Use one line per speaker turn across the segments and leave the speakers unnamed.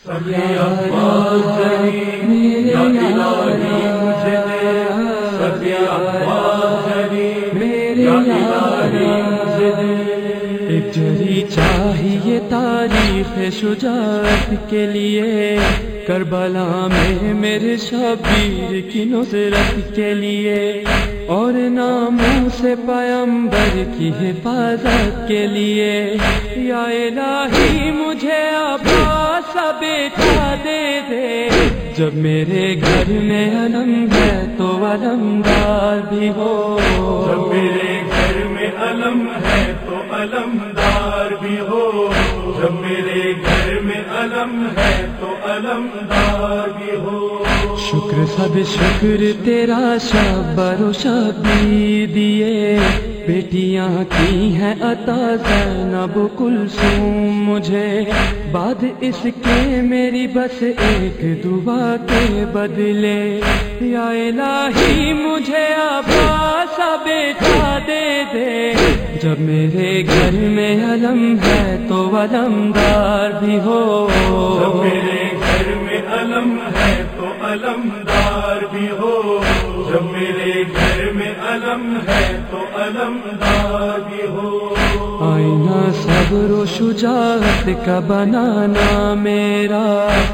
سبھی افواج نہیں یا الہی مجھے دے، سبھی افواج نہیں یا الہی مجھے دے۔
ایک جری چاہیے تاریخ شجاعت کے لیے، کربلا میں میرے شبیر کی نصرت کے لیے، اور ناموں سے پیغمبر کی حفاظت کے لیے۔ یا الہی مجھے عباس کا بیٹا دے دے، جب میرے گھر میں علم ہے تو علمدار بھی ہو،
جب میرے گھر میں علم ہے تو علمدار بھی ہو، جب میرے گھر میں علم ہے تو علمدار بھی ہو۔
شکر سب شکر تیرا شبر و شبی دیے، بیٹیاں کی ہیں عطا زینب کلثوم مجھے، بعد اس کے میری بس ایک دعا کے بدلے۔ یا الہی مجھے عباس کا بیٹا دے دے، جب میرے گھر میں علم ہے تو علمدار بھی ہو،
جب میرے گھر میں علم ہے تو علمدار بھی ہو، جب میرے گھر میں علم ہے تو علمدار بھی ہو۔
آئینہ صبر و شجاعت کا بنانا میرا،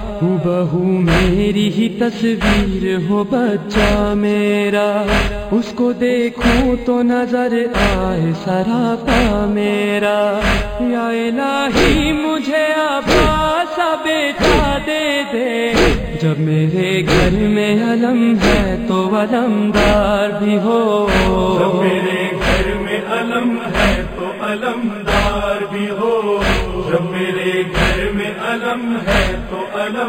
بہو میری ہی تصویر ہو بچہ میرا، اس کو دیکھوں تو نظر آئے سراپا میرا۔ یا الہی مجھے عباس کا بیٹا دے دے، جب میرے گھر میں علم ہے تو علمدار بھی ہو،
جب میرے گھر میں علم ہے تو علمدار بھی ہو، جب میرے گھر میں علم ہے تو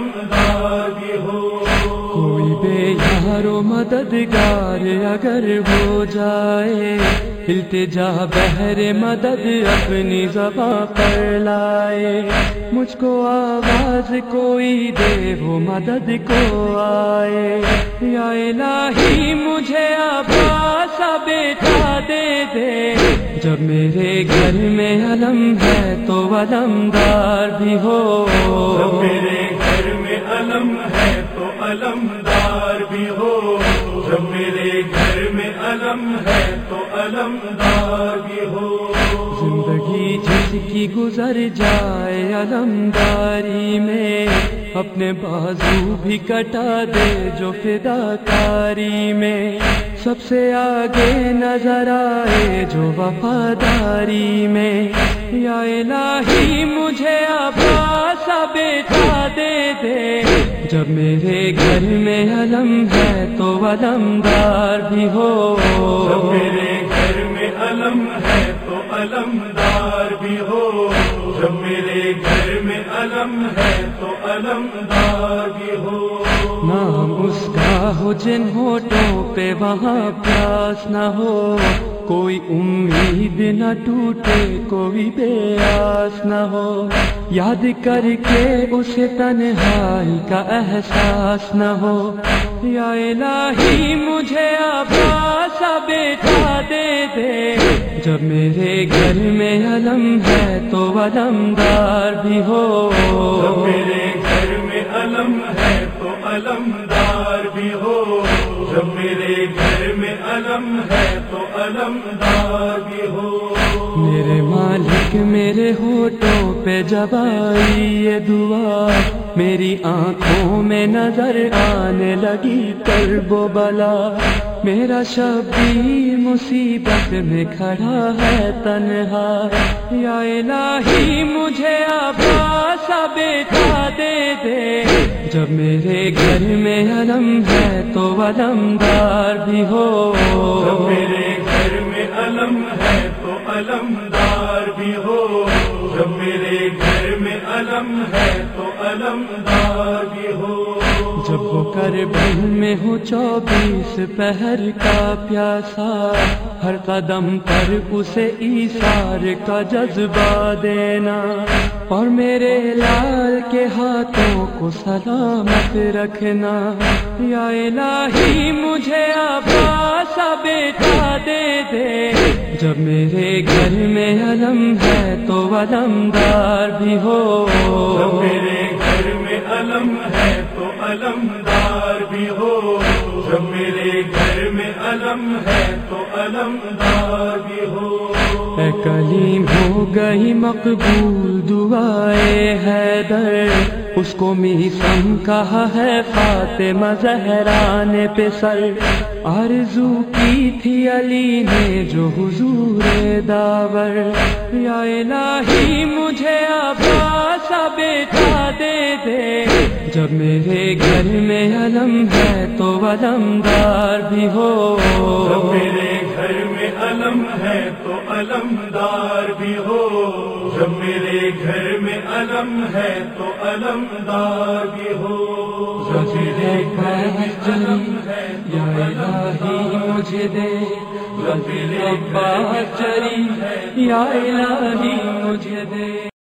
علمدار بھی ہو۔
کوئی بے یار و مددگار اگر ہو جائے، التجا بہر مدد اپنی زباں پر لائے، مجھ کو آواز کوئی دے وہ مدد کو آئے۔ یا الہی مجھے عباس کا بیٹا دے دے، جب میرے گھر میں علم ہے تو علمدار بھی ہو،
جب میرے گھر میں علم ہے تو علمدار بھی ہو، جب میرے گھر میں علم ہے تو علمدار بھی ہو۔
زندگی جس کی گزر جائے علمداری میں، اپنے بازو بھی کٹا دے جو فداکاری میں، سب سے آگے نظر آئے جو وفاداری میں۔ یا الہی مجھے عباس کا بیٹا دے دے، جب میرے گھر میں علم ہے تو علمدار بھی ہو،
جب میرے گھر میں علم ہے تو علمدار بھی ہو، جب میرے گھر میں علم ہے تو علمدار بھی ہو۔
نام اس کا ہو جن ہوٹوں پہ وہاں پیاس نہ ہو، کوئی امید نہ ٹوٹے کوئی بے آس نہ ہو، یاد کر کے اسے تنہائی کا احساس نہ ہو۔ یا الہی مجھے عباس کا بیٹا دے دے، جب میرے گھر میں علم ہے تو علمدار بھی ہو،
جب میرے گھر میں علم ہے تو علمدار بھی ہو، جب میرے گھر میں علم ہے تو علمدار بھی ہو۔
میرے مالک میرے ہونٹوں پہ جب آئی یہ دعا، میری آنکھوں میں نظر آنے لگی کرب و بلا، میرا شبیر مصیبت میں کھڑا ہے تنہا۔ یا الہی مجھے عباس کا بیٹا دے دے، جب میرے گھر میں علم ہے تو علمدار بھی ہو،
جب میرے گھر میں علم ہے تو علمدار بھی ہو، جب میرے گھر میں علم ہے تو علمدار بھی ہو۔
جب وہ کربل میں ہو 24 پہر کا پیاسا، ہر قدم پر اسے ایثار کا جذبہ دینا، اور میرے لال کے ہاتھوں کو سلامت رکھنا۔ یا الہی مجھے عباس کا بیٹا دے دے، جب میرے گھر میں علم ہے تو علمدار بھی ہو،
جب میرے گھر میں علمدار بھی ہو، جب میرے گھر میں علم ہے تو علمدار بھی ہو۔
اے کلیم ہو گئی مقبول دعائے حیدر، اس کو میثم کہا ہے فاطمہ زہرا نے پسر، آرزو کی تھی علی نے جو حضور داور، یا الہی مجھے عباس بیٹا دے دے، جب میرے گھر میں علم ہے تو علمدار بھی ہو،
جب میرے گھر میں علم ہے تو علمدار بھی ہو، جب میرے گھر میں علم ہے تو علمدار بھی ہو، جب میرے گھر میں علم ہے
یا الہی مجھے دے،
جب میرے
عباس چری یا الہی مجھے دے۔